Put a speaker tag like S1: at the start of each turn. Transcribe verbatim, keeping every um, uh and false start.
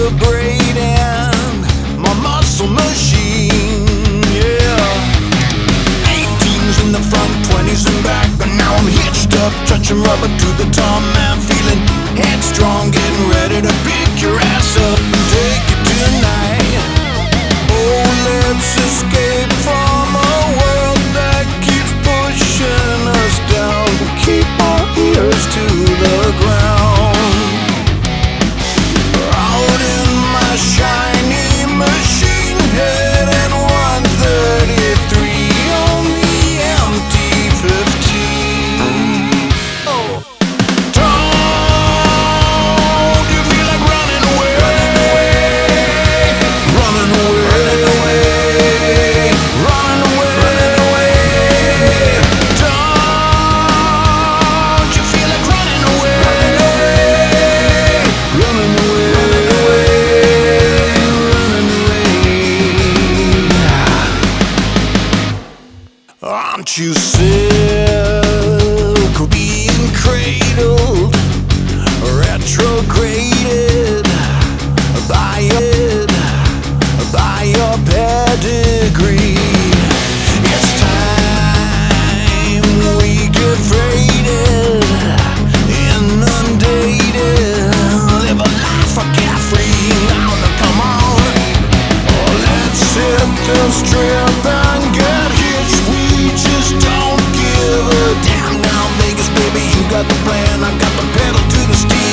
S1: celebrating my muscle machine, yeah. eighteens in the front, twenties in back, but now I'm hitched up, touching rubber to the top, man, feeling headstrong, getting ready to pick your ass up and take it tonight. Oh, let's escape from a world that keeps pushing us down. Keep our ears to the ground. Out in my shiny machine, heading one thirty-three on the M T fifteen. Oh, don't you feel like running away? Running away, running away, running away. Don't you feel like running away? Running away, running away. Aren't you sick of being cradled, retrograded by it, by your pedigree? It's time we get freighted, inundated, live a life of carefree. Now, now come on, oh, let's hit the strip and get hitched. We just don't give a damn. Now Vegas, baby, you got the plan, I got the pedal to the steel.